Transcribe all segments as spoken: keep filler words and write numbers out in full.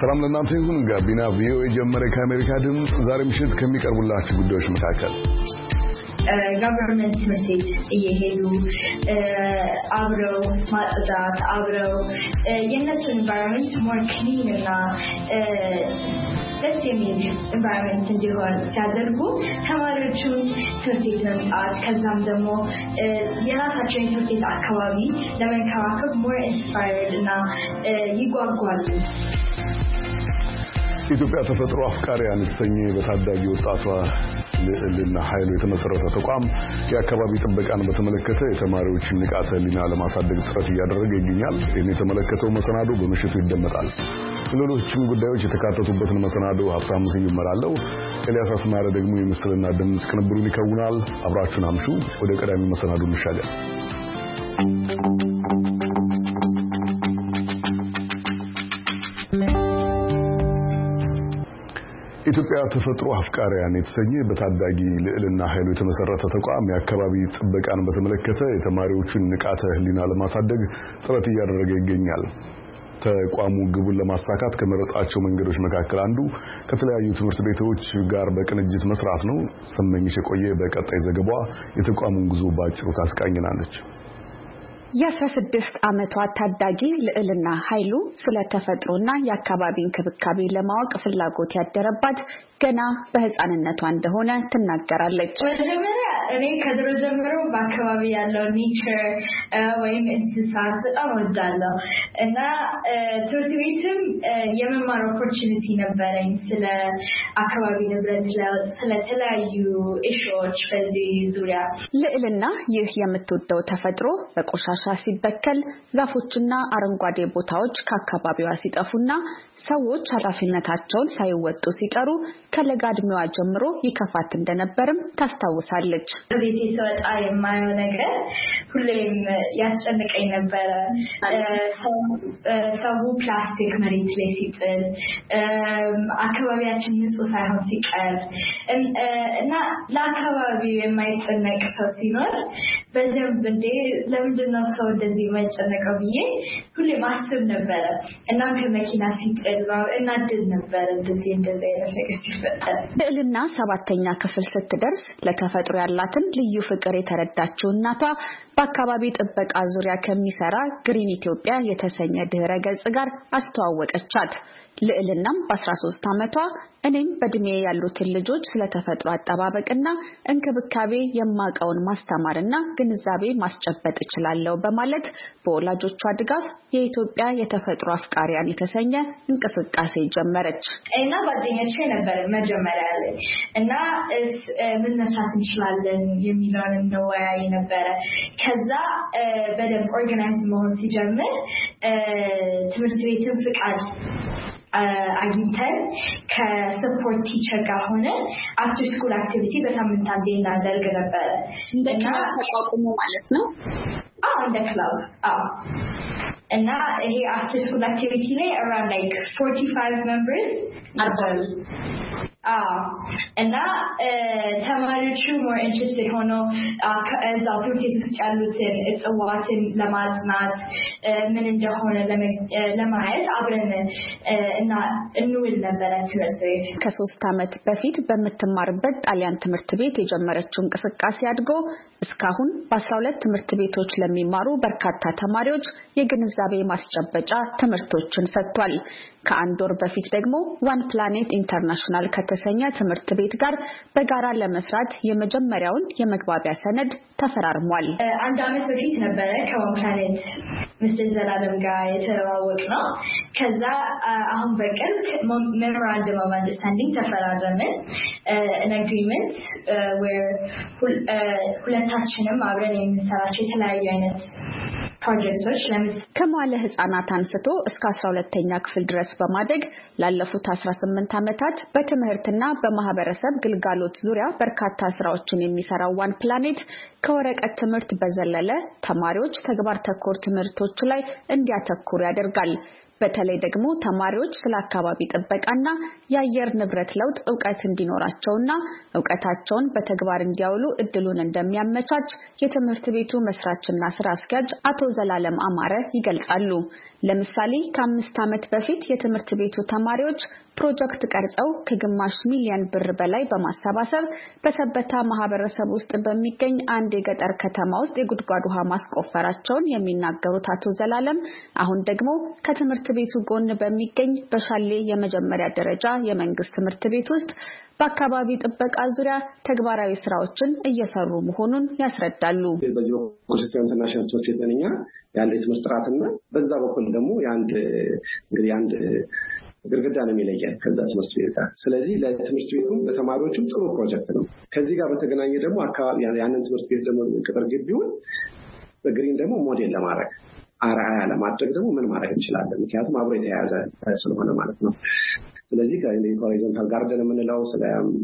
ሰላም ለእናንተ ይሁን። ጋቢና ቪኦኤ ጀመረ። ከአሜሪካ ድምፅ ዛሬ ምሽት ከሚቀርቡላችሁ ጉዳዮች መካከል government message እየሄዱ አብረው ማጽዳት አብረው የነሱ environment more clean እና ደስ የሚል environment እንዲሆን ሲያደርጉ ተማሪዎቹን ትምህርት ቤት መምጣት ከዛም ደግሞ የራሳቸውን ትምህርት ቤት አካባቢ ለመንከባከብ more inspired እና ይጓጓሉ። ኢትዮጵያ ተፈጥሮ አፍቃሪያን የተሰኘ በታዳጊ ወጣቷ ልዕልና ኃይሉ የተመሰረተ ተቋም የአካባቢ ጥበቃን በተመለከተ የተማሪዎችን ንቃተ ህሊና ለማሳደግ ጥረት እያደረገ ይገኛል። ይህን የተመለከተው መሰናዶ በምሽቱ ይደመጣል። ሌሎችም ጉዳዮች የተካተቱበትን መሰናዶ ሀብታሙ ስዩም እመራለሁ። ኤልያስ አስማረ ደግሞ የምስልና ድምጽ ቅንብሩን ይከውናል። አብራችሁን አምሹ። ወደ ቀዳሚ መሰናዶ እንሻገር። ኢትዮጵያ ተፈጥሮ አፍቃሪያን የተሰኘ በታዳጊ ልዕልና ኃይሉ የተመሰረተ ተቋም የአካባቢ ጥበቃን በተመለከተ የተማሪዎችን ንቃተ ህሊና ለማሳደግ ጥረት እያደረገ ይገኛል። ተቋሙ ግቡን ለማሳካት ከመረጣቸው መንገዶች መካከል አንዱ ከተለያዩ ትምህርት ቤቶች ጋር በቅንጅት መስራት ነው። ስመኝሽ የቆየ በቀጣይ ዘገባዋ የተቋሙን ጉዞ ባጭሩ ታስቃኝናለች። የ16 ዓመቷ ታዳጊ ልዕልና ኃይሉ ስለ ተፈጥሮና የአካባቢ እንክብካቤ ለማወቅ ፍላጎት ያደረባት ገና በህፃንነቷ እንደሆነ ትናገራለች። መጀመሪያ እኔ ከድሮ ጀምሮ በአካባቢ ያለው ኔቸር ወይም እንስሳት በጣም ወዳለሁ እና ትምህርት ቤትም የመማር ኦፖርቹኒቲ ነበረኝ ስለ አካባቢ ንብረት ስለ ተለያዩ ኢሹዎች በዚህ ዙሪያ። ልዕልና ይህ የምትወደው ተፈጥሮ በቆሻሻ ሲበከል ዛፎችና አረንጓዴ ቦታዎች ከአካባቢዋ ሲጠፉና ሰዎች ኃላፊነታቸውን ሳይወጡ ሲቀሩ ከለጋ ዕድሜዋ ጀምሮ ይከፋት እንደነበርም ታስታውሳለች። ቤቴ ስወጣ የማየው ነገር ሁሌም ያስጨንቀኝ ነበረ። ሰው ፕላስቲክ መሬት ላይ ሲጥል አካባቢያችን ንጹህ ሳይሆን ሲቀር እና ለአካባቢው የማይጨነቅ ሰው ሲኖር በደንብ እንደ ለምንድን ነው ሰው እንደዚህ የማይጨነቀው ብዬ ሁሌም አስብ ነበረ። እናም ከመኪና ሲጥል እናድል ነበር እንደዚህ እንደዚህ አይነት ነገር ሲፈጠር። ልዕልና ሰባተኛ ክፍል ስትደርስ ለተፈጥሮ ያላትን ልዩ ፍቅር የተረዳችው እናቷ በአካባቢ ጥበቃ ዙሪያ ከሚሰራ ግሪን ኢትዮጵያ የተሰኘ ድህረ ገጽ ጋር አስተዋወቀቻት። ልዕልናም በ13 ዓመቷ እኔም በእድሜ ያሉትን ልጆች ስለተፈጥሮ አጠባበቅና እንክብካቤ የማቀውን ማስተማርና ግንዛቤ ማስጨበጥ እችላለሁ በማለት በወላጆቿ ድጋፍ የኢትዮጵያ የተፈጥሮ አፍቃሪያን የተሰኘ እንቅስቃሴ ጀመረች። እና ጓደኞቼ ነበር መጀመሪያ ላይ እና ምን መስራት እንችላለን የሚለውን እንወያይ ነበር። ከዛ በደንብ ኦርጋናይዝ መሆን ሲጀምር ትምህርት ቤትን ፍቃድ አግኝተን ከሰፖርት ቲቸር ጋር ሆነ አፍተር ስኩል አክቲቪቲ በሳምንት አንዴ እናደርግ ነበር። እንደና ተቋቁሞ ማለት ነው። አዎ እንደ ክለብ አዎ። እና ይሄ አፍተር ስኩል አክቲቪቲ ላይ around like forty-five members ነበሩ። አዎ እና ተማሪዎቹ more interested ሆኖ እዛው ትምህርት ቤት ውስጥ ያሉትን እጽዋትን ለማጥናት ምን እንደሆነ ለማየት አብረን እና እንውል ነበር ትምህርት ቤት። ከሶስት ዓመት በፊት በምትማርበት ጣሊያን ትምህርት ቤት የጀመረችው እንቅስቃሴ አድጎ እስካሁን በአስራ ሁለት ትምህርት ቤቶች ለሚማሩ በርካታ ተማሪዎች የግንዛቤ ማስጨበጫ ትምህርቶችን ሰጥቷል። ከአንድ ወር በፊት ደግሞ ዋን ፕላኔት ኢንተርናሽናል ከተሰኘ ትምህርት ቤት ጋር በጋራ ለመስራት የመጀመሪያውን የመግባቢያ ሰነድ ተፈራርሟል። አንድ ዓመት በፊት ነበረ ከዋን ፕላኔት ሚስተር ዘላለም ጋር የተዋወቅነው። ከዛ አሁን በቅርብ ሜሞራንደም ኦፍ አንደርስታንዲንግ ተፈራረምን an agreement where ሁለታችንም አብረን የምንሰራቸው የተለያዩ አይነት ፕሮጀክቶች ከመዋለ ህፃናት አንስቶ እስከ አስራ ሁለተኛ ክፍል ድረስ በማደግ ላለፉት አስራ ስምንት ዓመታት በትምህርትና በማህበረሰብ ግልጋሎት ዙሪያ በርካታ ስራዎችን የሚሰራው ዋን ፕላኔት ከወረቀት ትምህርት በዘለለ ተማሪዎች ተግባር ተኮር ትምህርቶች ላይ እንዲያተኩሩ ያደርጋል። በተለይ ደግሞ ተማሪዎች ስለ አካባቢ ጥበቃና የአየር ንብረት ለውጥ ዕውቀት እንዲኖራቸውና ዕውቀታቸውን በተግባር እንዲያውሉ እድሉን እንደሚያመቻች የትምህርት ቤቱ መስራችና ስራ አስኪያጅ አቶ ዘላለም አማረ ይገልጻሉ። ለምሳሌ ከአምስት ዓመት በፊት የትምህርት ቤቱ ተማሪዎች ፕሮጀክት ቀርጸው ከግማሽ ሚሊዮን ብር በላይ በማሰባሰብ በሰበታ ማህበረሰብ ውስጥ በሚገኝ አንድ የገጠር ከተማ ውስጥ የጉድጓድ ውሃ ማስቆፈራቸውን የሚናገሩት አቶ ዘላለም አሁን ደግሞ ከትምህርት ቤቱ ጎን በሚገኝ በሻሌ የመጀመሪያ ደረጃ የመንግስት ትምህርት ቤት ውስጥ በአካባቢ ጥበቃ ዙሪያ ተግባራዊ ስራዎችን እየሰሩ መሆኑን ያስረዳሉ። በዚህ በኩል ኢንተርናሽናል ትምህርት ቤት ነኛ ያለ ትምህርት ጥራትና በዛ በኩል ደግሞ ያንድ እንግዲህ አንድ ግርግዳ ነው የሚለየን ከዛ ትምህርት ቤት ጋር። ስለዚህ ለትምህርት ቤቱም ለተማሪዎችም ጥሩ ፕሮጀክት ነው። ከዚህ ጋር በተገናኘ ደግሞ አካባቢ ያንን ትምህርት ቤት ደግሞ ቅጥር ግቢውን በግሪን ደግሞ ሞዴል ለማድረግ አርአያ ለማድረግ ደግሞ ምን ማድረግ እንችላለን? ምክንያቱም አብሮ የተያያዘ ስለሆነ ማለት ነው። ስለዚህ ከሆሪዞንታል ጋርደን የምንለው ስለ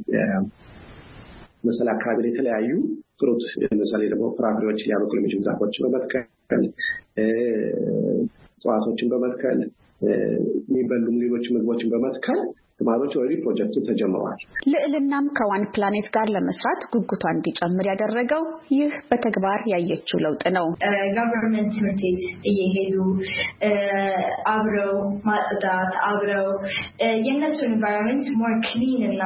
መሰል አካባቢ የተለያዩ ፍሩት ለምሳሌ ደግሞ ፍራፍሬዎች ሊያበቅሉ የሚችሉ ዛፎችን በመትከል እጽዋቶችን በመትከል የሚበሉም ሌሎች ምግቦችን በመትከል ተማሪዎች ኦልሬዲ ፕሮጀክቱ ተጀምሯል። ልዕልናም ከዋን ፕላኔት ጋር ለመስራት ጉጉቷ እንዲጨምር ያደረገው ይህ በተግባር ያየችው ለውጥ ነው። ገቨርንመንት ትምህርት ቤት እየሄዱ አብረው ማጽዳት አብረው የነሱ ኢንቫይሮንመንት ሞር ክሊን እና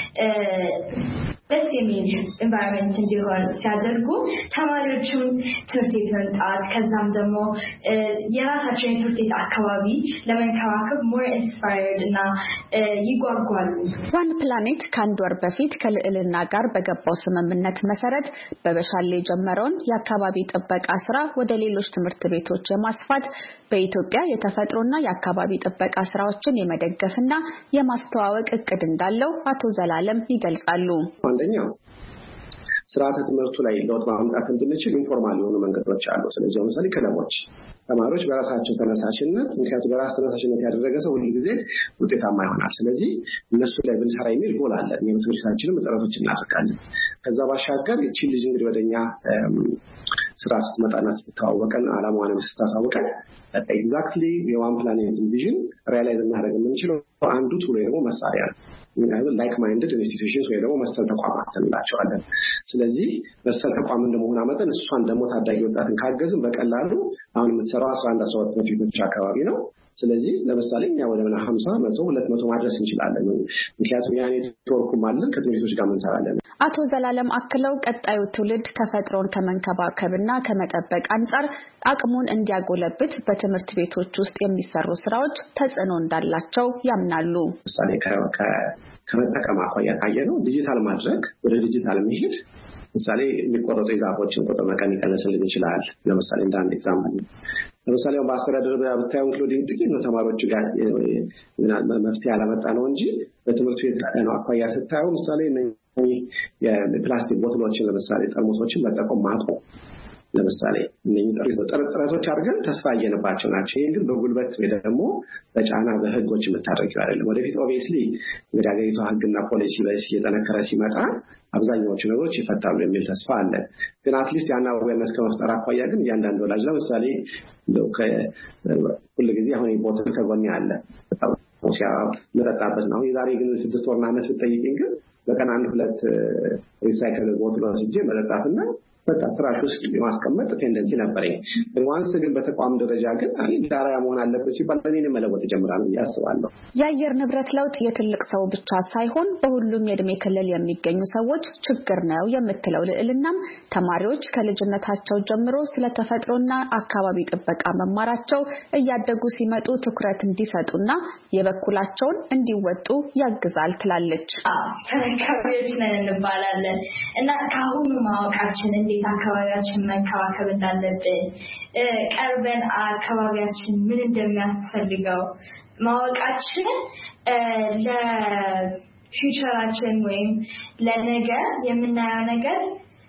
ደስ የሚል ኢንቫይሮንመንት እንዲሆን ሲያደርጉ ተማሪዎቹን ትምህርት ቤት መምጣት ከዛም ደግሞ የራሳቸውን የትምህርት ቤት አካባቢ ለመንከባከብ ሞር ኢንስፓየርድ እና ይጓጓሉ። ዋን ፕላኔት ከአንድ ወር በፊት ከልዕልና ጋር በገባው ስምምነት መሰረት በበሻሌ የጀመረውን የአካባቢ ጥበቃ ስራ ወደ ሌሎች ትምህርት ቤቶች የማስፋት በኢትዮጵያ የተፈጥሮና የአካባቢ ጥበቃ ስራዎችን የመደገፍና የማስተዋወቅ እቅድ እንዳለው አቶ ዘላለም ይገልጻሉ። አንደኛው ስርዓተ ትምህርቱ ላይ ለውጥ ማምጣት እንድንችል ኢንፎርማል የሆኑ መንገዶች አሉ። ስለዚህ ለምሳሌ ክለቦች ተማሪዎች በራሳቸው ተነሳሽነት ምክንያቱም በራስ ተነሳሽነት ያደረገ ሰው ሁሉ ጊዜ ውጤታማ ይሆናል። ስለዚህ እነሱ ላይ ብንሰራ የሚል ጎል አለ። የትምህርታችንን ጥረቶች እናደርጋለን። ከዛ ባሻገር እቺ ልጅ እንግዲህ ወደኛ ስራ ስትመጣና ስትተዋወቀን አላማዋንም ስታሳውቀን ኤግዛክትሊ የዋን ፕላኔት ቪዥን ሪያላይዝ እናደርግ የምንችለው አንዱ ቱሎ ደግሞ መሳሪያ ነው። ላይክ ማይንድድ ኢንስቲትዩሽንስ ወይ ደግሞ መሰል ተቋማት እንላቸዋለን። ስለዚህ መሰል ተቋም እንደመሆን አመጣን እሷን ደግሞ ታዳጊ ወጣትን ካገዝን በቀላሉ አሁን የምትሰራው አስራ አንድ አስራ ሁለት ትምህርት አካባቢ ነው። ስለዚህ ለምሳሌ እኛ ወደ ምና ሀምሳ መቶ ሁለት መቶ ማድረስ እንችላለን። ምክንያቱም ያኔ ኔትወርኩም አለን ከትምህርቶች ጋር እንሰራለን። አቶ ዘላለም አክለው ቀጣዩ ትውልድ ተፈጥሮን ከመንከባከብና ከመጠበቅ አንጻር አቅሙን እንዲያጎለብት በትምህርት ቤቶች ውስጥ የሚሰሩ ስራዎች ተጽዕኖ እንዳላቸው ያምናሉ። ለምሳሌ ከመጠቀም አኳያ ካየነው ዲጂታል ማድረግ ወደ ዲጂታል መሄድ ለምሳሌ የሚቆረጡ ዛፎችን ቁጥር መቀነስ ሊቀንስልን ይችላል። ለምሳሌ እንደ አንድ ኤግዛምፕል ለምሳሌ በአስተዳደር ብታየው ኢንክሉዲንግ ጥቂት ነው ተማሪዎች ጋር መፍትሄ ያላመጣ ነው እንጂ በትምህርት ቤት ነው አኳያ ስታየው ምሳሌ የፕላስቲክ ቦትሎችን ለምሳሌ ጠርሙሶችን መጠቀም ማቆም ለምሳሌ እነኚህ ጥረቶች አድርገን ተስፋ እየነባቸው ናቸው። ይሄን ግን በጉልበት ወይ ደግሞ በጫና በህጎች የምታደርጊው አይደለም። ወደፊት ኦብቪየስሊ እንግዲህ ሀገሪቷ ህግና ፖሊሲ ላይ እየጠነከረ ሲመጣ አብዛኛዎቹ ነገሮች ይፈታሉ የሚል ተስፋ አለ። ግን አትሊስት ያን አዌርነስ ከመፍጠር አኳያ ግን እያንዳንዱ ወላጅ ለምሳሌ እንደው ሁሉ ጊዜ አሁን ቦትል ከጎን ያለ በጣም ሲያ መጠጣበት ነው። የዛሬ ግን ስድስት ወርና ዓመት ብትጠይቂኝ ግን በቀን አንድ ሁለት ሪሳይክል ቦትሎች እጄ መጠጣትና በቃ ፍራሽ ውስጥ የማስቀመጥ ቴንደንሲ ነበረኝ። ዋንስ ግን በተቋም ደረጃ ግን አይ ዳራያ መሆን አለበት ሲባል እኔን መለወጥ ጀምራለሁ ያስባለሁ። የአየር ንብረት ለውጥ የትልቅ ሰው ብቻ ሳይሆን በሁሉም የእድሜ ክልል የሚገኙ ሰዎች ችግር ነው የምትለው ልዕልናም ተማሪዎች ከልጅነታቸው ጀምሮ ስለ ተፈጥሮና አካባቢ ጥበቃ መማራቸው እያደጉ ሲመጡ ትኩረት እንዲሰጡና የበኩላቸውን እንዲወጡ ያግዛል ትላለች። ተረካቢዎች ነን እንባላለን እና ከአሁኑ ማወቃችን እንዴት አካባቢያችን መንከባከብ እንዳለብን ቀርበን አካባቢያችን ምን እንደሚያስፈልገው ማወቃችን ለፊውቸራችን ወይም ለነገ የምናየው ነገር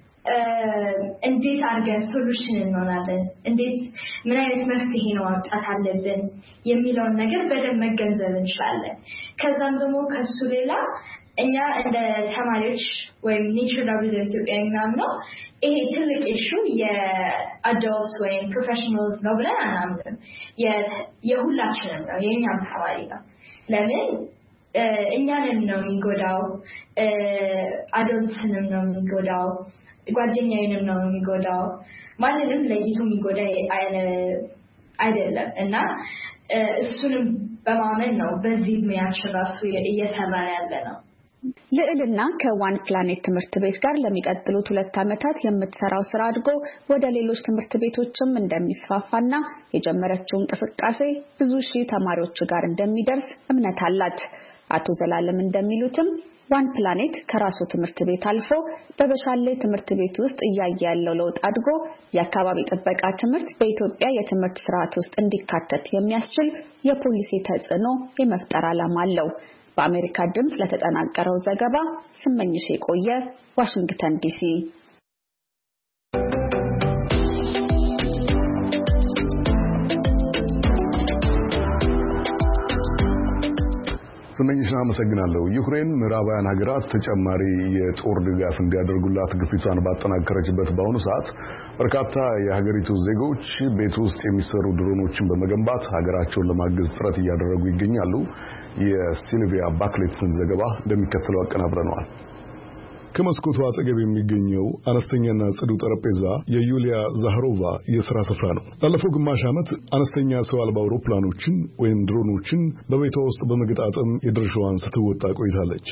እንዴት አድርገን ሶሉሽን እንሆናለን እንዴት ምን አይነት መፍትሄ ነው ማምጣት አለብን የሚለውን ነገር በደንብ መገንዘብ እንችላለን። ከዛም ደግሞ ከሱ ሌላ እኛ እንደ ተማሪዎች ወይም ኔቸር ላብራቶሪ ኢትዮጵያ ምናምነው ይሄ ትልቅ ኢሹ የአዳልትስ ወይም ፕሮፌሽናልስ ነው ብለን አናምንም። የሁላችንም ነው፣ የእኛም ተማሪ ነው። ለምን እኛንም ነው የሚጎዳው፣ አዳልትስንም ነው የሚጎዳው፣ ጓደኛዬንም ነው የሚጎዳው፣ ማንንም ለይቶ የሚጎዳ አይደለም እና እሱንም በማመን ነው በዚህ ሙያችን ራሱ እየሰራን ያለ ነው። ልዕልና ከዋን ፕላኔት ትምህርት ቤት ጋር ለሚቀጥሉት ሁለት ዓመታት የምትሰራው ስራ አድጎ ወደ ሌሎች ትምህርት ቤቶችም እንደሚስፋፋና የጀመረችው እንቅስቃሴ ብዙ ሺህ ተማሪዎች ጋር እንደሚደርስ እምነት አላት። አቶ ዘላለም እንደሚሉትም ዋን ፕላኔት ከራሱ ትምህርት ቤት አልፎ በበሻሌ ትምህርት ቤት ውስጥ እያየ ያለው ለውጥ አድጎ የአካባቢ ጥበቃ ትምህርት በኢትዮጵያ የትምህርት ስርዓት ውስጥ እንዲካተት የሚያስችል የፖሊሲ ተጽዕኖ የመፍጠር ዓላማ አለው። በአሜሪካ ድምጽ ለተጠናቀረው ዘገባ ስመኝሽ የቆየ ዋሽንግተን ዲሲ። ስመኝሽን አመሰግናለሁ። ዩክሬን ምዕራባውያን ሀገራት ተጨማሪ የጦር ድጋፍ እንዲያደርጉላት ግፊቷን ባጠናከረችበት በአሁኑ ሰዓት በርካታ የሀገሪቱ ዜጎች ቤት ውስጥ የሚሰሩ ድሮኖችን በመገንባት ሀገራቸውን ለማገዝ ጥረት እያደረጉ ይገኛሉ። የሲልቪያ ባክሌትስን ዘገባ እንደሚከተለው አቀናብረነዋል። ከመስኮቱ አጠገብ የሚገኘው አነስተኛና ጽዱ ጠረጴዛ የዩሊያ ዛህሮቫ የሥራ ስፍራ ነው። ላለፈው ግማሽ ዓመት አነስተኛ ሰው አልባ አውሮፕላኖችን ወይም ድሮኖችን በቤቷ ውስጥ በመገጣጠም የድርሻዋን ስትወጣ ቆይታለች።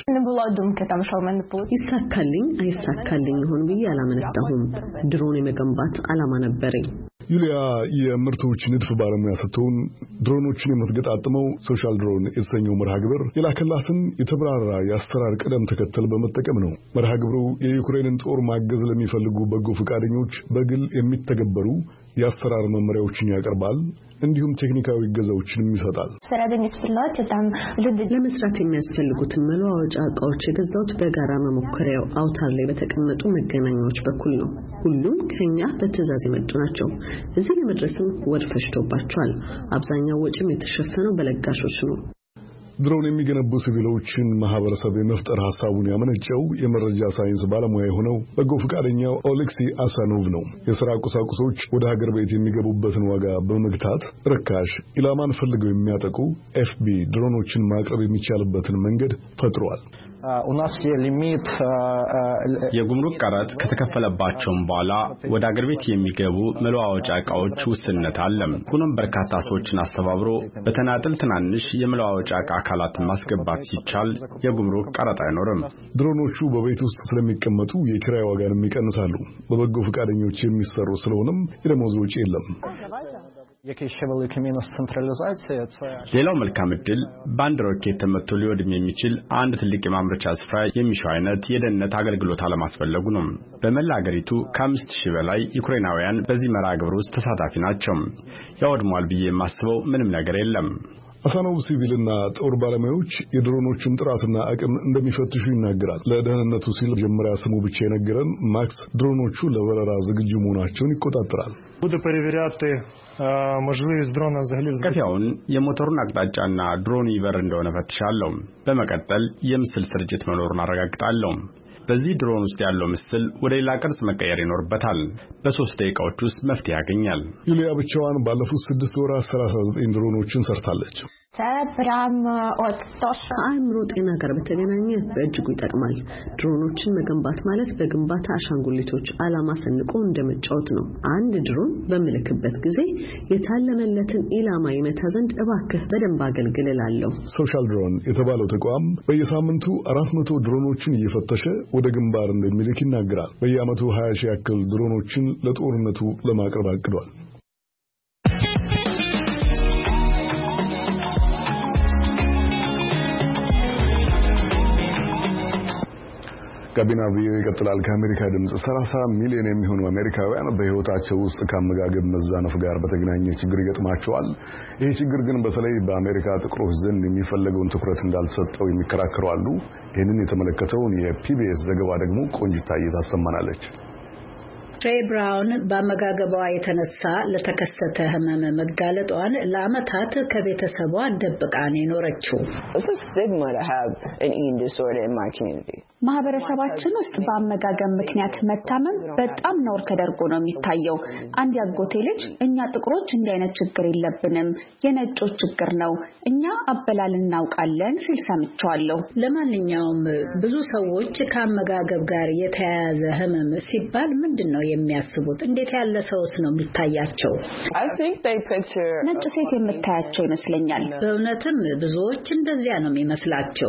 ይሳካልኝ አይሳካልኝ ይሆን ብዬ አላመነታሁም። ድሮን የመገንባት ዓላማ ነበረኝ። ዩሊያ የምርቶች ንድፍ ባለሙያ ስትሆን ድሮኖችን የምትገጣጥመው ሶሻል ድሮን የተሰኘው መርሃ ግብር የላከላትን የተብራራ የአሰራር ቅደም ተከተል በመጠቀም ነው። መርሃ ግብሩ የዩክሬንን ጦር ማገዝ ለሚፈልጉ በጎ ፈቃደኞች በግል የሚተገበሩ የአሰራር መመሪያዎችን ያቀርባል፣ እንዲሁም ቴክኒካዊ እገዛዎችንም ይሰጣል። ለመስራት የሚያስፈልጉትን መለዋወጫ ዕቃዎች የገዛሁት በጋራ መሞከሪያው አውታር ላይ በተቀመጡ መገናኛዎች በኩል ነው። ሁሉም ከኛ በትዕዛዝ የመጡ ናቸው። እዚህ ለመድረስም ወር ፈጅቶባቸዋል። አብዛኛው ወጪም የተሸፈነው በለጋሾች ነው። ድሮን የሚገነቡ ሲቪሎችን ማህበረሰብ የመፍጠር ሐሳቡን ያመነጨው የመረጃ ሳይንስ ባለሙያ የሆነው በጎ ፈቃደኛው ኦሌክሲ አሳኖቭ ነው። የሥራ ቁሳቁሶች ወደ ሀገር ቤት የሚገቡበትን ዋጋ በመግታት ርካሽ ኢላማን ፈልገው የሚያጠቁ ኤፍቢ ድሮኖችን ማቅረብ የሚቻልበትን መንገድ ፈጥሯል። የጉምሩክ ቀረጥ ከተከፈለባቸውም በኋላ ወደ አገር ቤት የሚገቡ መለዋወጫ ዕቃዎች ውስንነት አለ። ሆኖም በርካታ ሰዎችን አስተባብሮ በተናጥል ትናንሽ የመለዋወጫ ዕቃ አካላትን ማስገባት ሲቻል የጉምሩክ ቀረጥ አይኖርም። ድሮኖቹ በቤት ውስጥ ስለሚቀመጡ የኪራይ ዋጋንም ይቀንሳሉ። በበጎ ፈቃደኞች የሚሰሩ ስለሆነም የደሞዝ ወጪ የለም። ሌላው መልካም ዕድል በአንድ ሮኬት ተመቶ ሊወድም የሚችል አንድ ትልቅ የማምረቻ ስፍራ የሚሻው አይነት የደህንነት አገልግሎት አለማስፈለጉ ነው። በመላ አገሪቱ ከአምስት ሺህ በላይ ዩክሬናውያን በዚህ መርሃ ግብር ውስጥ ተሳታፊ ናቸው። ያወድሟል ብዬ የማስበው ምንም ነገር የለም። አሳኖቭ ሲቪልና ጦር ባለሙያዎች የድሮኖችን ጥራትና አቅም እንደሚፈትሹ ይናገራል። ለደህንነቱ ሲል መጀመሪያ ስሙ ብቻ የነገረን ማክስ ድሮኖቹ ለበረራ ዝግጁ መሆናቸውን ይቆጣጠራል። ከፊያውን የሞተሩን አቅጣጫና ድሮን ይበር እንደሆነ ፈትሻለሁ። በመቀጠል የምስል ስርጭት መኖሩን አረጋግጣለሁ። በዚህ ድሮን ውስጥ ያለው ምስል ወደ ሌላ ቅርጽ መቀየር ይኖርበታል። በሶስት ደቂቃዎች ውስጥ መፍትሄ ያገኛል። ዩሊያ ብቻዋን ባለፉት ስድስት ወራት ሰላሳ ዘጠኝ ድሮኖችን ሰርታለች። ከአእምሮ ጤና ጋር በተገናኘ በእጅጉ ይጠቅማል። ድሮኖችን መገንባት ማለት በግንባታ አሻንጉሊቶች ዓላማ ሰንቆ እንደመጫወት ነው። አንድ ድሮን በምልክበት ጊዜ የታለመለትን ኢላማ ይመታ ዘንድ እባክህ በደንብ አገልግል እላለሁ። ሶሻል ድሮን የተባለው ተቋም በየሳምንቱ አራት መቶ ድሮኖችን እየፈተሸ ወደ ግንባር እንደሚልክ ይናገራል። በየዓመቱ ሀያ ሺህ ያክል ድሮኖችን ለጦርነቱ ለማቅረብ አቅዷል። ጋቢና ቪኦኤ ይቀጥላል። ከአሜሪካ ድምጽ ሰላሳ ሚሊዮን የሚሆኑ አሜሪካውያን በህይወታቸው ውስጥ ከአመጋገብ መዛነፍ ጋር በተገናኘ ችግር ይገጥማቸዋል። ይህ ችግር ግን በተለይ በአሜሪካ ጥቁሮች ዘንድ የሚፈለገውን ትኩረት እንዳልተሰጠው የሚከራከሩ አሉ። ይህንን የተመለከተውን የፒቢኤስ ዘገባ ደግሞ ቆንጅታዬ ታሰማናለች። ትሬ ብራውን በአመጋገቧ የተነሳ ለተከሰተ ህመም መጋለጧን ለዓመታት ከቤተሰቧ ደብቃ ነው የኖረችው። ማህበረሰባችን ውስጥ በአመጋገብ ምክንያት መታመም በጣም ነውር ተደርጎ ነው የሚታየው። አንድ ያጎቴ ልጅ እኛ ጥቁሮች እንዲህ አይነት ችግር የለብንም፣ የነጮች ችግር ነው፣ እኛ አበላል እናውቃለን ሲል ሰምቻለሁ። ለማንኛውም ብዙ ሰዎች ከአመጋገብ ጋር የተያያዘ ህመም ሲባል ምንድነው የሚያስቡት? እንዴት ያለ ሰውስ ነው የሚታያቸው? ነጭ ሴት የምታያቸው ይመስለኛል። በእውነትም ብዙዎች እንደዚያ ነው የሚመስላቸው።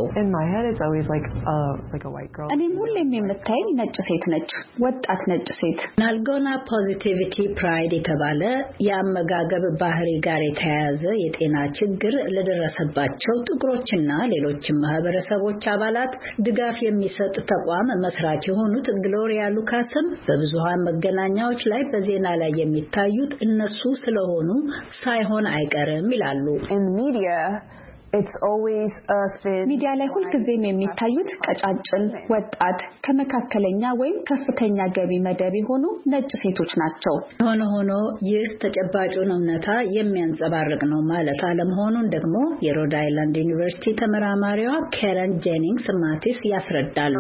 እኔም ሁሌም የምታየኝ ነጭ ሴት ነች፣ ወጣት ነጭ ሴት። ናልጎና ፖዚቲቪቲ ፕራይድ የተባለ የአመጋገብ ባህሪ ጋር የተያያዘ የጤና ችግር ለደረሰባቸው ጥቁሮችና ሌሎችም ማህበረሰቦች አባላት ድጋፍ የሚሰጥ ተቋም መስራች የሆኑት ግሎሪያ ሉካስም በብዙሃን መገናኛዎች ላይ በዜና ላይ የሚታዩት እነሱ ስለሆኑ ሳይሆን አይቀርም ይላሉ። ሚዲያ ላይ ሁልጊዜም የሚታዩት ቀጫጭን፣ ወጣት፣ ከመካከለኛ ወይም ከፍተኛ ገቢ መደብ የሆኑ ነጭ ሴቶች ናቸው። ሆኖ ሆኖ ይህ ተጨባጩን እውነታ የሚያንጸባርቅ ነው ማለት አለመሆኑን ደግሞ የሮድ አይላንድ ዩኒቨርሲቲ ተመራማሪዋ ካረን ጄኒንግስ ማቲስ ያስረዳሉ።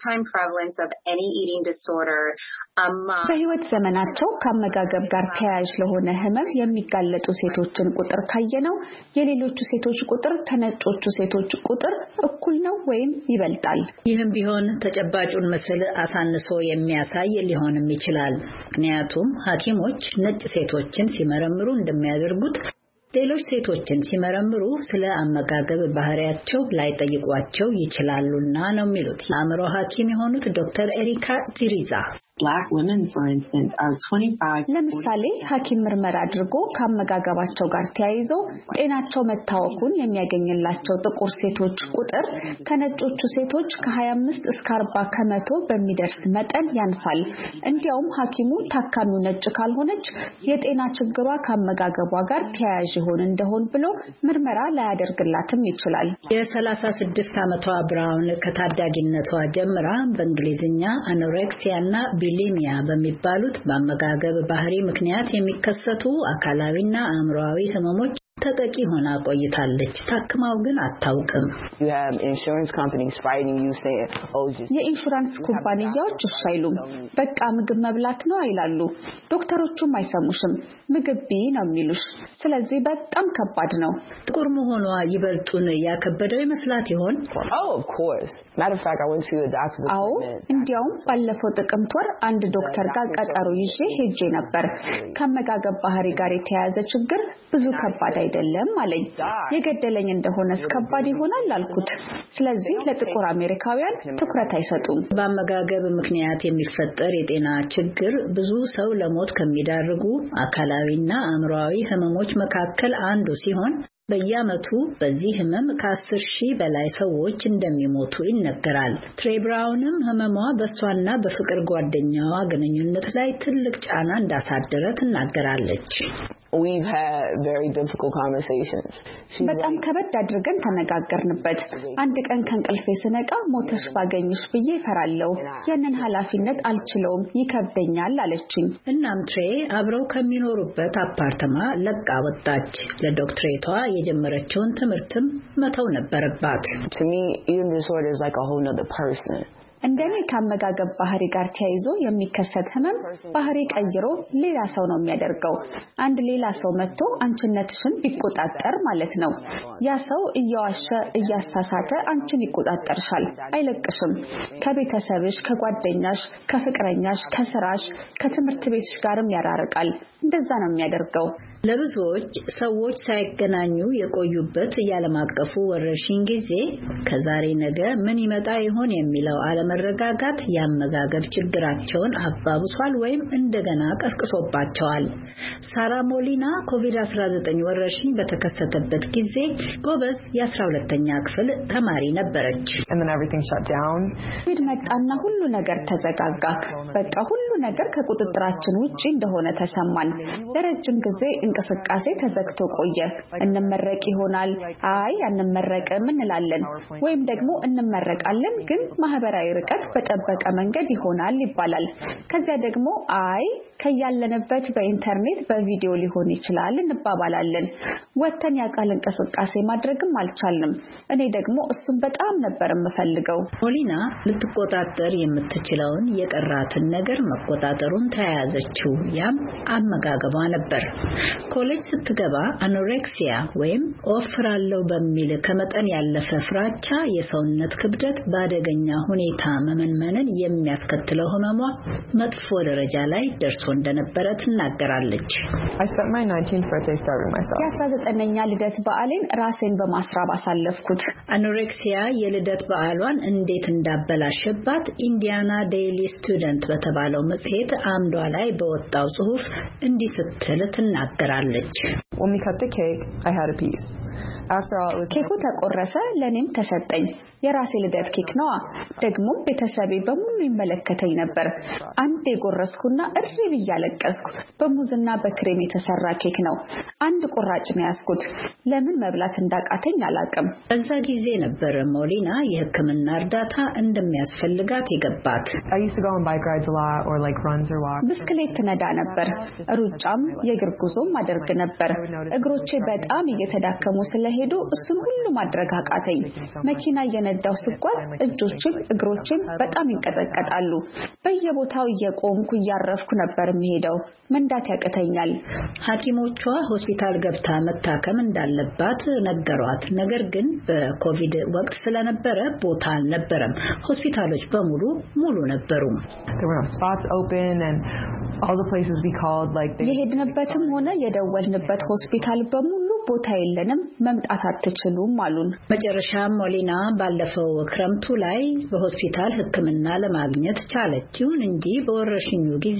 በህይወት ዘመናቸው ከአመጋገብ ጋር ተያያዥ ለሆነ ህመም የሚጋለጡ ሴቶችን ቁጥር ካየነው የሌሎቹ ሴቶች ቁጥር ከነጮቹ ሴቶች ቁጥር እኩል ነው ወይም ይበልጣል። ይህም ቢሆን ተጨባጩን ምስል አሳንሶ የሚያሳይ ሊሆንም ይችላል። ምክንያቱም ሐኪሞች ነጭ ሴቶችን ሲመረምሩ እንደሚያደርጉት ሌሎች ሴቶችን ሲመረምሩ ስለ አመጋገብ ባህሪያቸው ላይ ጠይቋቸው ይችላሉና ነው የሚሉት አእምሮ ሐኪም የሆኑት ዶክተር ኤሪካ ዚሪዛ። Black women, for instance, are twenty-five ለምሳሌ ሐኪም ምርመራ አድርጎ ከአመጋገባቸው ጋር ተያይዞ ጤናቸው መታወኩን የሚያገኝላቸው ጥቁር ሴቶች ቁጥር ከነጮቹ ሴቶች ከ25 እስከ አርባ ከመቶ በሚደርስ መጠን ያንሳል። እንዲያውም ሐኪሙ ታካሚው ነጭ ካልሆነች የጤና ችግሯ ከአመጋገቧ ጋር ተያያዥ ይሆን እንደሆን ብሎ ምርመራ ላያደርግላትም ይችላል። የ36 ዓመቷ ብራውን ከታዳጊነቷ ጀምራ በእንግሊዝኛ አኖሬክሲያና ቢሊሚያ በሚባሉት በአመጋገብ ባህሪ ምክንያት የሚከሰቱ አካላዊና አእምሮአዊ ህመሞች ተጠቂ ሆና ቆይታለች። ታክማው ግን አታውቅም። የኢንሹራንስ ኩባንያዎች እሺ አይሉም። በቃ ምግብ መብላት ነው አይላሉ። ዶክተሮቹም አይሰሙሽም። ምግብ ቢ ነው የሚሉሽ። ስለዚህ በጣም ከባድ ነው። ጥቁር መሆኗ ይበልጡን ያከበደው ይመስላት ይሆን? አዎ፣ እንዲያውም ባለፈው ጥቅምት ወር አንድ ዶክተር ጋር ቀጠሮ ይዤ ሄጄ ነበር። ከአመጋገብ ባህሪ ጋር የተያያዘ ችግር ብዙ ከባድ አይደለም አለኝ። የገደለኝ እንደሆነስ ከባድ ይሆናል አልኩት። ስለዚህ ለጥቁር አሜሪካውያን ትኩረት አይሰጡም። በአመጋገብ ምክንያት የሚፈጠር የጤና ችግር ብዙ ሰው ለሞት ከሚዳርጉ አካላዊና አእምሮአዊ ህመሞች መካከል አንዱ ሲሆን በየዓመቱ በዚህ ህመም ከአስር ሺህ በላይ ሰዎች እንደሚሞቱ ይነገራል። ትሬ ብራውንም ህመሟ በሷና በፍቅር ጓደኛዋ ግንኙነት ላይ ትልቅ ጫና እንዳሳደረ ትናገራለች። We've had very difficult conversations. በጣም ከበድ አድርገን ተነጋገርንበት። አንድ ቀን ከእንቅልፌ ስነቃ ሞተሽ ባገኝሽ ብዬ እፈራለሁ። ያንን ኃላፊነት አልችለውም፣ ይከብደኛል አለችኝ። እናም ትሬ አብረው ከሚኖሩበት አፓርተማ ለቃ ወጣች። ለዶክትሬቷ የጀመረችውን ትምህርትም መተው ነበረባት። To me, eating disorder is like a whole nother person. እንደኔ ከአመጋገብ ባህሪ ጋር ተያይዞ የሚከሰት ህመም ባህሪ ቀይሮ ሌላ ሰው ነው የሚያደርገው። አንድ ሌላ ሰው መጥቶ አንቺነትሽን ቢቆጣጠር ማለት ነው። ያ ሰው እያዋሸ እያሳሳተ አንቺን ይቆጣጠርሻል፣ አይለቅሽም። ከቤተሰብሽ፣ ከጓደኛሽ፣ ከፍቅረኛሽ፣ ከስራሽ፣ ከትምህርት ቤትሽ ጋርም ያራርቃል። እንደዛ ነው የሚያደርገው። ለብዙዎች ሰዎች ሳይገናኙ የቆዩበት የዓለም አቀፉ ወረርሽኝ ጊዜ ከዛሬ ነገ ምን ይመጣ ይሆን የሚለው አለመረጋጋት የአመጋገብ ችግራቸውን አባብሷል ወይም እንደገና ቀስቅሶባቸዋል። ሳራ ሞሊና ኮቪድ አስራ ዘጠኝ ወረርሽኝ በተከሰተበት ጊዜ ጎበዝ የአስራ ሁለተኛ ክፍል ተማሪ ነበረች። ኮቪድ መጣና ሁሉ ነገር ተዘጋጋ። በቃ ሁሉ ነገር ከቁጥጥራችን ውጪ እንደሆነ ተሰማን። ለረጅም ጊዜ እንቅስቃሴ ተዘግቶ ቆየ። እንመረቅ ይሆናል፣ አይ አንመረቅም እንላለን፣ ወይም ደግሞ እንመረቃለን ግን ማህበራዊ ርቀት በጠበቀ መንገድ ይሆናል ይባላል። ከዚያ ደግሞ አይ ከያለንበት በኢንተርኔት በቪዲዮ ሊሆን ይችላል እንባባላለን። ወተን ያቃል እንቅስቃሴ ማድረግም አልቻልንም። እኔ ደግሞ እሱን በጣም ነበር የምፈልገው። ሞሊና ልትቆጣጠር የምትችለውን የቀራትን ነገር መቆጣጠሩን ተያያዘችው። ያም አመጋገቧ ነበር። ኮሌጅ ስትገባ አኖሬክሲያ ወይም ኦፍራለው በሚል ከመጠን ያለፈ ፍራቻ የሰውነት ክብደት በአደገኛ ሁኔታ መመንመንን የሚያስከትለው ህመሟ መጥፎ ደረጃ ላይ ደርሶ እንደነበረ ትናገራለች። I spent my nineteenth birthday starving myself. የአስራ ዘጠነኛ ልደት በዓሌን ራሴን በማስራብ አሳለፍኩት። አኖሬክሲያ የልደት በዓሏን እንዴት እንዳበላሸባት ኢንዲያና ዴይሊ ስቱደንት በተባለው መጽሔት አምዷ ላይ በወጣው ጽሑፍ እንዲህ ስትል ትናገራለች። When we cut the cake, I had a piece. After all, it was ኬኩ ተቆረሰ፣ ለኔም ተሰጠኝ። የራሴ ልደት ኬክ ነው። ደግሞ ቤተሰቤ በሙሉ ይመለከተኝ ነበር። አንድ የጎረስኩና እሪ ብያለቀስኩ። በሙዝና በክሬም የተሰራ ኬክ ነው። አንድ ቁራጭ ነው ያስኩት። ለምን መብላት እንዳቃተኝ አላቅም። በዛ ጊዜ ነበር ሞሊና የሕክምና እርዳታ እንደሚያስፈልጋት የገባት። I used to go on bike rides a lot or like runs or walks. ብስክሌት ነዳ ነበር። ሩጫም የእግር ጉዞም አደርግ ነበር። እግሮቼ በጣም እየተዳከሙ ስለሄዱ እሱን ሁሉ ማድረግ አቃተኝ። መኪና የነዳው ስጓዝ እጆቼም እግሮቼም በጣም ይንቀጠቀጣሉ። በየቦታው እየቆምኩ እያረፍኩ ነበር የሚሄደው። መንዳት ያቅተኛል። ሐኪሞቿ ሆስፒታል ገብታ መታከም እንዳለባት ነገሯት። ነገር ግን በኮቪድ ወቅት ስለነበረ ቦታ አልነበረም። ሆስፒታሎች በሙሉ ሙሉ ነበሩ። There were no spots open and all the places we called like they የሄድንበትም ሆነ የደወልንበት ሆስፒታል በሙሉ ቦታ የለንም፣ መምጣት አትችሉም አሉን። መጨረሻ ሞሊና ባለፈው ክረምቱ ላይ በሆስፒታል ሕክምና ለማግኘት ቻለች። ይሁን እንጂ በወረሽኙ ጊዜ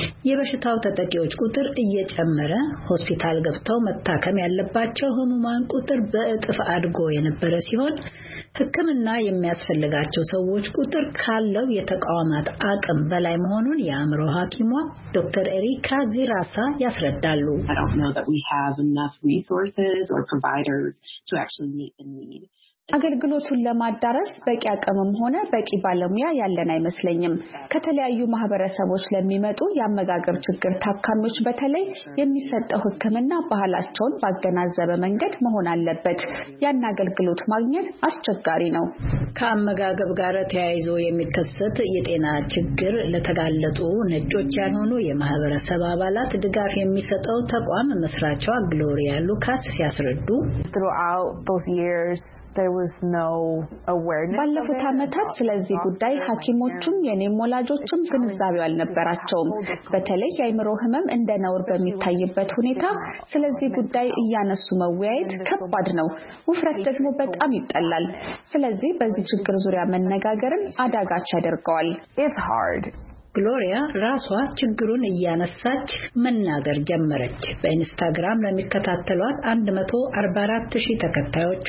የበሽታው ተጠቂዎች ቁጥር እየጨመረ ሆስፒታል ገብተው መታከም ያለባቸው ህሙማን ቁጥር በእጥፍ አድጎ የነበረ ሲሆን ሕክምና የሚያስፈልጋቸው ሰዎች ቁጥር ካለው የተቋማት አቅም በላይ መሆኑን የአእምሮ ሐኪሟ ዶክተር ኤሪካ ዚራሳ ያስረዳሉ። I don't know that we have enough resources or providers to actually meet the need. አገልግሎቱን ለማዳረስ በቂ አቅምም ሆነ በቂ ባለሙያ ያለን አይመስለኝም። ከተለያዩ ማህበረሰቦች ለሚመጡ የአመጋገብ ችግር ታካሚዎች በተለይ የሚሰጠው ሕክምና ባህላቸውን ባገናዘበ መንገድ መሆን አለበት። ያን አገልግሎት ማግኘት አስቸጋሪ ነው። ከአመጋገብ ጋር ተያይዞ የሚከሰት የጤና ችግር ለተጋለጡ ነጮች ያልሆኑ የማህበረሰብ አባላት ድጋፍ የሚሰጠው ተቋም መስራቿ ግሎሪያ ሉካስ ሲያስረዱ throughout those years there was no awareness. ባለፉት ዓመታት ስለዚህ ጉዳይ ሐኪሞቹም የኔም ወላጆችም ግንዛቤው አልነበራቸውም። በተለይ የአእምሮ ህመም እንደ ነውር በሚታይበት ሁኔታ ስለዚህ ጉዳይ እያነሱ መወያየት ከባድ ነው። ውፍረት ደግሞ በጣም ይጠላል። ስለዚህ በዚህ ችግር ዙሪያ መነጋገርን አዳጋች ያደርገዋል። It's hard. ግሎሪያ ራሷ ችግሩን እያነሳች መናገር ጀመረች። በኢንስታግራም ለሚከታተሏት one hundred forty-four ሺህ ተከታዮቿ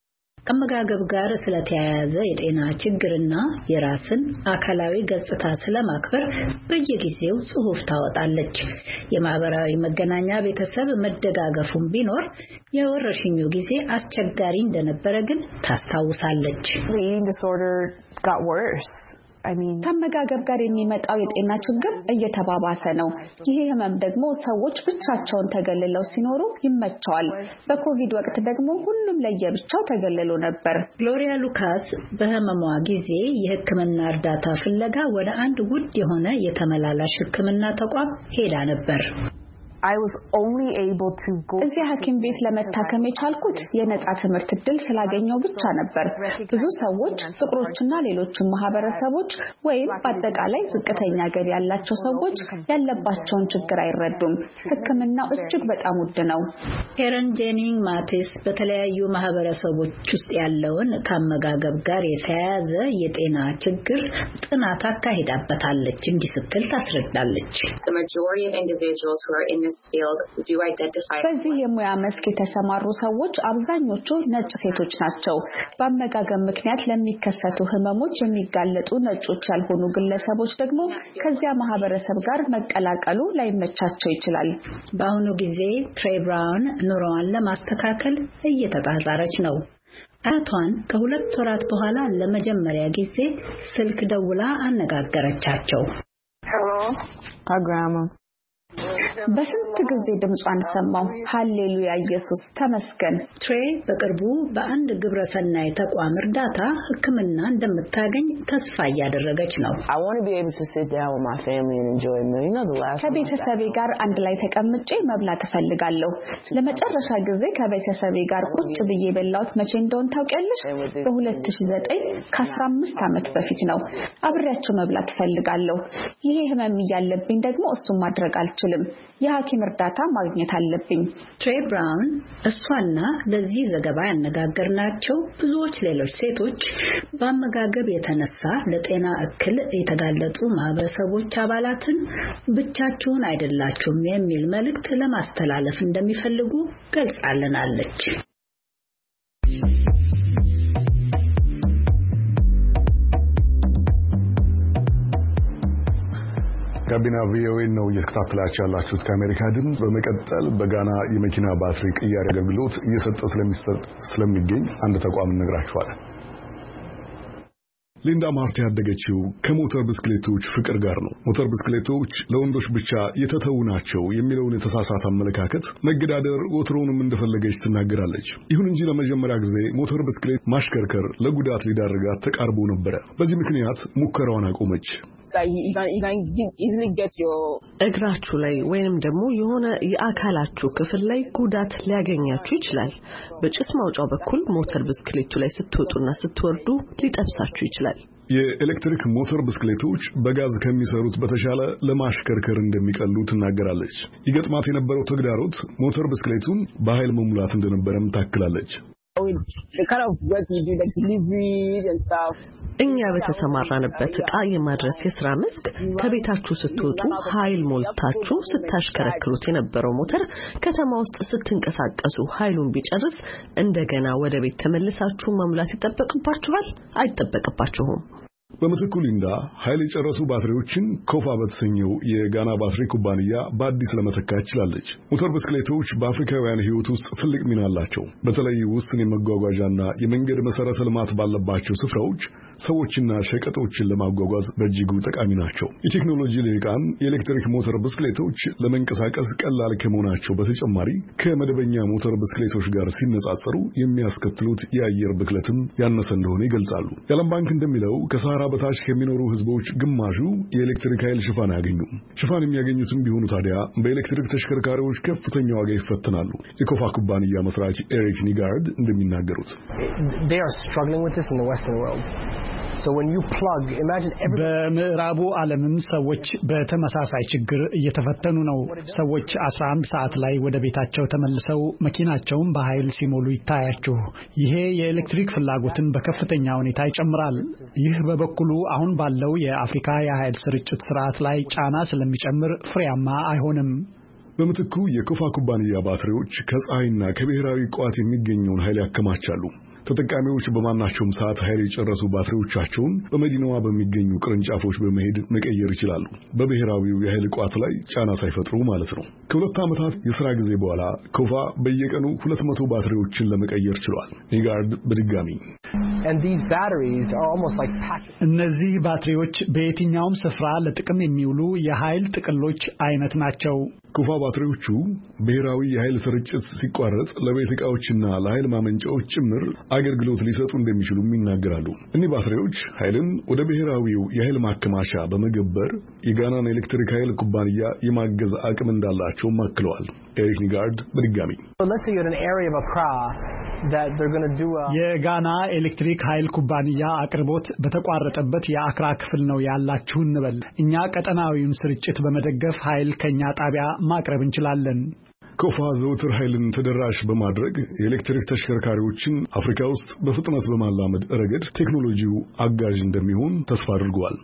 ከመጋገብ ጋር ስለተያያዘ የጤና ችግርና የራስን አካላዊ ገጽታ ስለማክበር በየጊዜው ጽሑፍ ታወጣለች። የማህበራዊ መገናኛ ቤተሰብ መደጋገፉን ቢኖር የወረሽኙ ጊዜ አስቸጋሪ እንደነበረ ግን ታስታውሳለች። The eating disorder got worse. ከአመጋገብ ጋር የሚመጣው የጤና ችግር እየተባባሰ ነው። ይሄ ህመም ደግሞ ሰዎች ብቻቸውን ተገልለው ሲኖሩ ይመቸዋል። በኮቪድ ወቅት ደግሞ ሁሉም ለየብቻው ተገልሎ ነበር። ግሎሪያ ሉካስ በህመሟ ጊዜ የሕክምና እርዳታ ፍለጋ ወደ አንድ ውድ የሆነ የተመላላሽ ሕክምና ተቋም ሄዳ ነበር። I was only able to go እዚህ ሐኪም ቤት ለመታከም የቻልኩት የነጻ ትምህርት እድል ስላገኘው ብቻ ነበር። ብዙ ሰዎች ጥቁሮችና ሌሎችም ማህበረሰቦች ወይም በአጠቃላይ ዝቅተኛ ገቢ ያላቸው ሰዎች ያለባቸውን ችግር አይረዱም። ሕክምናው እጅግ በጣም ውድ ነው። ሄረን ጄኒንግ ማቲስ በተለያዩ ማህበረሰቦች ውስጥ ያለውን ከአመጋገብ ጋር የተያያዘ የጤና ችግር ጥናት አካሂዳበታለች። እንዲህ ስትል ታስረዳለች። The majority of individuals who are in this this field do identify. በዚህ የሙያ መስክ የተሰማሩ ሰዎች አብዛኞቹ ነጭ ሴቶች ናቸው። በአመጋገብ ምክንያት ለሚከሰቱ ህመሞች የሚጋለጡ ነጮች ያልሆኑ ግለሰቦች ደግሞ ከዚያ ማህበረሰብ ጋር መቀላቀሉ ላይመቻቸው ይችላል። በአሁኑ ጊዜ ትሬ ብራውን ኑሮዋን ለማስተካከል እየተጣጣረች ነው። አቷን ከሁለት ወራት በኋላ ለመጀመሪያ ጊዜ ስልክ ደውላ አነጋገረቻቸው። Hello. Hi, Grandma. በስንት ጊዜ ድምጿን ሰማው። ሃሌሉያ ኢየሱስ ተመስገን። ትሬ በቅርቡ በአንድ ግብረሰናይ ተቋም እርዳታ ሕክምና እንደምታገኝ ተስፋ እያደረገች ነው። I want to be able to sit down with my family and enjoy a meal. You know the last ከቤተሰቤ ጋር አንድ ላይ ተቀምጬ መብላት እፈልጋለሁ። ለመጨረሻ ጊዜ ከቤተሰቤ ጋር ቁጭ ብዬ በላሁት መቼ እንደሆነ ታውቂያለሽ? በ2009 ከአስራ አምስት ዓመት በፊት ነው። አብሬያቸው መብላት እፈልጋለሁ። ይሄ ህመም ያለብኝ ደግሞ እሱን ማድረግ አልችልም። የሐኪም እርዳታ ማግኘት አለብኝ። ትሬ ብራውን እሷና ለዚህ ዘገባ ያነጋገርናቸው ብዙዎች ሌሎች ሴቶች በአመጋገብ የተነሳ ለጤና እክል የተጋለጡ ማህበረሰቦች አባላትን ብቻችሁን አይደላችሁም የሚል መልእክት ለማስተላለፍ እንደሚፈልጉ ገልጻልናለች። ጋቢና ቪኦኤ ነው እየተከታተላችሁ ያላችሁት ከአሜሪካ ድምጽ። በመቀጠል በጋና የመኪና ባትሪ ቅያሬ አገልግሎት እየሰጠ ስለሚሰጥ ስለሚገኝ አንድ ተቋም እንነግራችኋለን። ሊንዳ ማርት ያደገችው ከሞተር ብስክሌቶች ፍቅር ጋር ነው። ሞተር ብስክሌቶች ለወንዶች ብቻ የተተው ናቸው የሚለውን የተሳሳተ አመለካከት መገዳደር ወትሮውንም እንደፈለገች ትናገራለች። ይሁን እንጂ ለመጀመሪያ ጊዜ ሞተር ብስክሌት ማሽከርከር ለጉዳት ሊዳርጋት ተቃርቦ ነበር። በዚህ ምክንያት ሙከራዋን አቆመች። እግራችሁ ላይ ወይንም ደግሞ የሆነ የአካላችሁ ክፍል ላይ ጉዳት ሊያገኛችሁ ይችላል። በጭስ ማውጫው በኩል ሞተር ብስክሌቱ ላይ ስትወጡና ስትወርዱ ሊጠብሳችሁ ይችላል። የኤሌክትሪክ ሞተር ብስክሌቶች በጋዝ ከሚሰሩት በተሻለ ለማሽከርከር እንደሚቀሉ ትናገራለች። ይገጥማት የነበረው ተግዳሮት ሞተር ብስክሌቱን በኃይል መሙላት እንደነበረም ታክላለች። እኛ በተሰማራንበት ዕቃ የማድረስ የሥራ መስክ ከቤታችሁ ስትወጡ ኃይል ሞልታችሁ ስታሽከረክሩት የነበረው ሞተር ከተማ ውስጥ ስትንቀሳቀሱ ኃይሉን ቢጨርስ እንደገና ወደ ቤት ተመልሳችሁ መሙላት ይጠበቅባችኋል? አይጠበቅባችሁም። በምትኩ ሊንዳ ኃይል የጨረሱ ባትሪዎችን ኮፋ በተሰኘው የጋና ባትሪ ኩባንያ በአዲስ ለመተካት ችላለች። ሞተር ብስክሌቶች በአፍሪካውያን ሕይወት ውስጥ ትልቅ ሚና አላቸው። በተለይ ውስን የመጓጓዣና የመንገድ መሰረተ ልማት ባለባቸው ስፍራዎች ሰዎችና ሸቀጦችን ለማጓጓዝ በእጅጉ ጠቃሚ ናቸው። የቴክኖሎጂ ልሂቃን የኤሌክትሪክ ሞተር ብስክሌቶች ለመንቀሳቀስ ቀላል ከመሆናቸው በተጨማሪ ከመደበኛ ሞተር ብስክሌቶች ጋር ሲነጻጸሩ የሚያስከትሉት የአየር ብክለትም ያነሰ እንደሆነ ይገልጻሉ። የዓለም ባንክ እንደሚለው ከሰሃራ በታች ከሚኖሩ ህዝቦች ግማሹ የኤሌክትሪክ ኃይል ሽፋን ያገኙ። ሽፋን የሚያገኙትም ቢሆኑ ታዲያ በኤሌክትሪክ ተሽከርካሪዎች ከፍተኛ ዋጋ ይፈተናሉ። የኮፋ ኩባንያ መስራች ኤሪክ ኒጋርድ እንደሚናገሩት they are struggling with this in the western world. So when you plug, imagine every በምዕራቡ ዓለምም ሰዎች በተመሳሳይ ችግር እየተፈተኑ ነው። ሰዎች አስራ አንድ ሰዓት ላይ ወደ ቤታቸው ተመልሰው መኪናቸውን በኃይል ሲሞሉ ይታያችሁ። ይሄ የኤሌክትሪክ ፍላጎትን በከፍተኛ ሁኔታ ይጨምራል። ይህ በበኩሉ አሁን ባለው የአፍሪካ የኃይል ስርጭት ስርዓት ላይ ጫና ስለሚጨምር ፍሬያማ አይሆንም። በምትኩ የኮፋ ኩባንያ ባትሪዎች ከፀሐይና ከብሔራዊ ቋት የሚገኘውን ኃይል ያከማቻሉ። ተጠቃሚዎች በማናቸውም ሰዓት ኃይል የጨረሱ ባትሪዎቻቸውን በመዲናዋ በሚገኙ ቅርንጫፎች በመሄድ መቀየር ይችላሉ። በብሔራዊው የኃይል ቋት ላይ ጫና ሳይፈጥሩ ማለት ነው። ከሁለት ዓመታት የሥራ ጊዜ በኋላ ኮፋ በየቀኑ ሁለት መቶ ባትሪዎችን ለመቀየር ችሏል። ኒጋርድ በድጋሚ and these batteries are almost like packets. እነዚህ ባትሪዎች በየትኛውም ስፍራ ለጥቅም የሚውሉ የኃይል ጥቅሎች አይነት ናቸው። ኮፋ ባትሪዎቹ ብሔራዊ የኃይል ስርጭት ሲቋረጥ ለቤት ዕቃዎችና ለኃይል ማመንጫዎች ጭምር አገልግሎት ሊሰጡ እንደሚችሉ ይናገራሉ። እነዚህ ባትሪዎች ኃይልን ወደ ብሔራዊው የኃይል ማከማቻ በመገበር የጋናን ኤሌክትሪክ ኃይል ኩባንያ የማገዝ አቅም እንዳላቸው ማክለዋል። ኤሪክ ኒጋርድ በድጋሚ let's say you're in an area of Accra that they're going to do a የጋና ኤሌክትሪክ ኃይል ኩባንያ አቅርቦት በተቋረጠበት የአክራ ክፍል ነው ያላችሁ እንበል። እኛ ቀጠናዊውን ስርጭት በመደገፍ ኃይል ከኛ ጣቢያ ማቅረብ እንችላለን። ኮፋ ዘውትር ኃይልን ተደራሽ በማድረግ የኤሌክትሪክ ተሽከርካሪዎችን አፍሪካ ውስጥ በፍጥነት በማላመድ ረገድ ቴክኖሎጂው አጋዥ እንደሚሆን ተስፋ አድርጓል።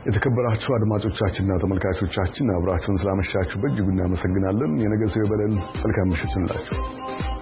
የተከበራችሁ አድማጮቻችንና ተመልካቾቻችን አብራችሁን ስላመሻችሁ በእጅጉ እናመሰግናለን። የነገ ሰው ይበለን። መልካም ምሽት ይሁንላችሁ።